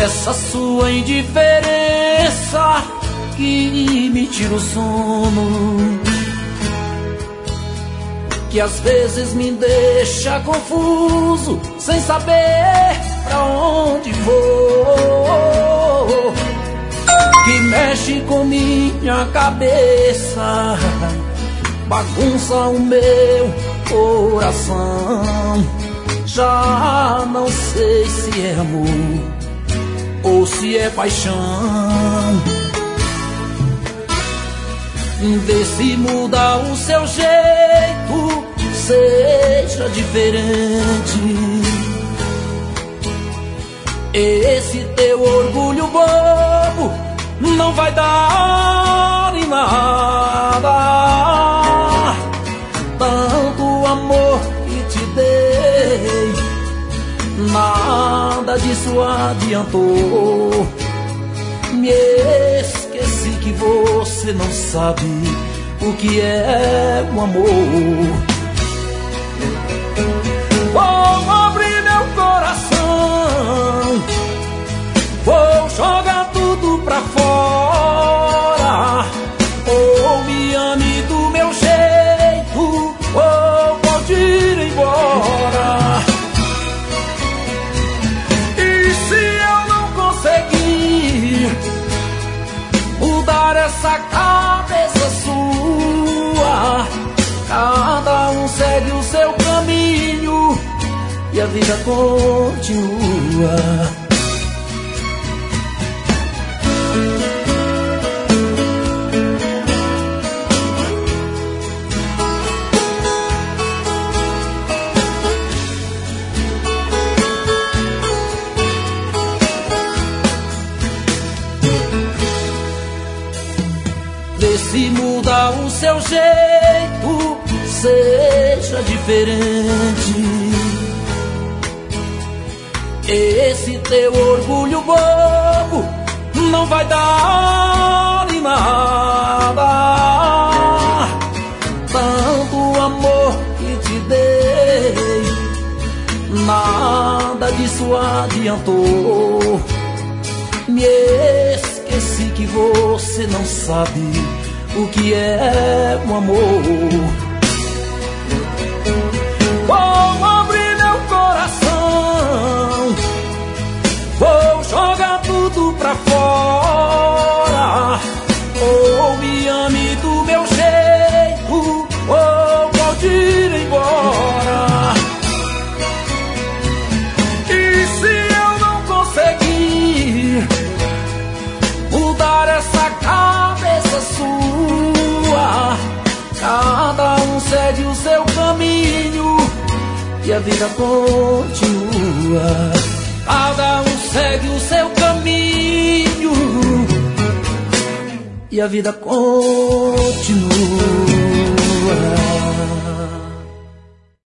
essa sua indiferença que me tira o sono, que às vezes me deixa confuso, sem saber pra onde vou, que mexe com minha cabeça, bagunça o meu coração. Já não sei se é amor ou se é paixão. Vê se muda o seu jeito, seja diferente. Esse teu orgulho bobo não vai dar em nada. Tanto amor que te dei, nada disso adiantou. Me esqueci que você não sabe o que é o amor. Vou abrir meu coração, vou jogar tudo pra fora. Ou me ame do meu jeito, ou pode ir embora. E se eu não conseguir mudar essa cabeça sua, cada um segue o seu caminho e a vida continua. Vê se muda o seu jeito, seja diferente. Esse teu orgulho bobo não vai dar em nada. Tanto amor que te dei, nada disso adiantou. Me esqueci que você não sabe o que é o amor. Vou abrir meu coração, vou jogar tudo pra fora. Ou me ame do meu jeito, ou pode ir embora. E se eu não conseguir mudar essa cabeça sua, cada um segue o seu caminho e a vida continua. Cada um segue o seu caminho e a vida continua.